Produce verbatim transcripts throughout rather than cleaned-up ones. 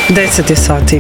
deset je sati.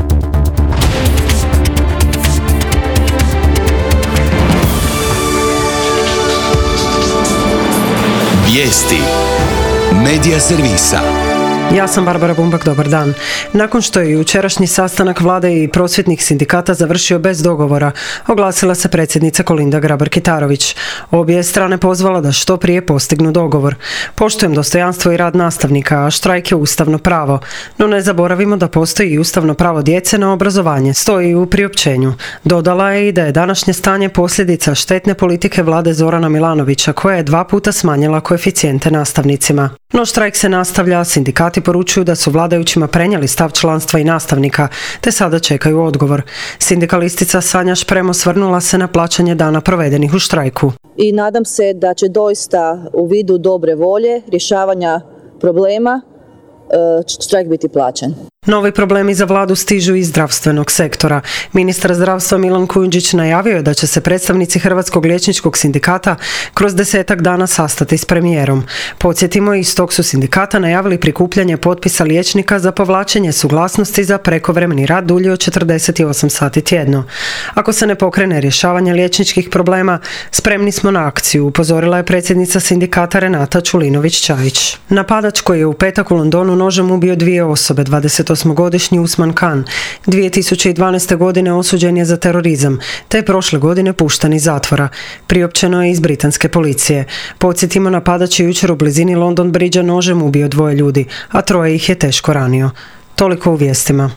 Vijesti Medija servisa. Ja sam Barbara Bumbak, dobar dan. Nakon što je jučerašnji sastanak vlade i prosvjetnih sindikata završio bez dogovora, oglasila se predsjednica Kolinda Grabar-Kitarović. Obje je strane pozvala da što prije postignu dogovor. Poštujem dostojanstvo i rad nastavnika, a štrajk je ustavno pravo. No ne zaboravimo da postoji i ustavno pravo djece na obrazovanje, stoji u priopćenju. Dodala je i da je današnje stanje posljedica štetne politike vlade Zorana Milanovića, koja je dva puta smanjila koeficijente nastavnicima. No štrajk se nastavlja, sindikati poručuju da su vladajućima prenijeli stav članstva i nastavnika, te sada čekaju odgovor. Sindikalistica Sanja Šprem osvrnula se na plaćanje dana provedenih u štrajku. I nadam se da će doista u vidu dobre volje, rješavanja problema, štrajk biti plaćen. Novi problemi za vladu stižu iz zdravstvenog sektora. Ministar zdravstva Milan Kujundžić najavio je da će se predstavnici Hrvatskog liječničkog sindikata kroz desetak dana sastati s premijerom. Podsjetimo, iz tog su sindikata najavili prikupljanje potpisa liječnika za povlačenje suglasnosti za prekovremeni rad dulji od četrdeset osam sati tjedno. Ako se ne pokrene rješavanje liječničkih problema, spremni smo na akciju, upozorila je predsjednica sindikata Renata Čulinović-Čajić. Napadač koji je u petak u Londonu nožem ubio dvije osobe, dvadesetosmogodišnji Usman Khan, dvije tisuće dvanaeste. godine osuđen je za terorizam, te je prošle godine pušten iz zatvora. Priopćeno je iz britanske policije. Podsjetimo, napadač je jučer u blizini London Bridgea nožem ubio dvoje ljudi, a troje ih je teško ranio. Toliko u vijestima.